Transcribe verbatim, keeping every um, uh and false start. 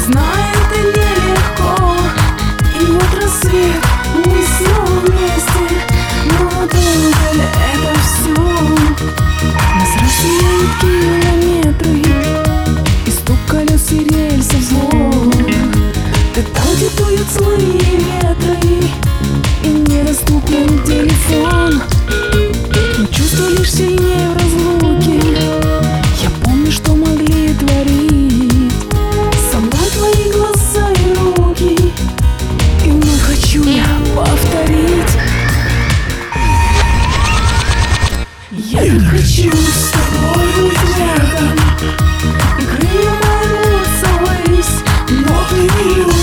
знаю, это нелегко. И вот рассвет, мы снова вместе. Но долго ли это все? Нас разделяют километры и стук колес и рельсов звон. Ты там, где дуют злые ветры и недоступен телефон. Но чувство лишь сильнее в разлуке. Я помню, что могли творить со мной твои глаза и руки. И вновь хочу я повторить. Я так хочу с тобой быть рядом, и крылья мои рвутся ввысь, но ты не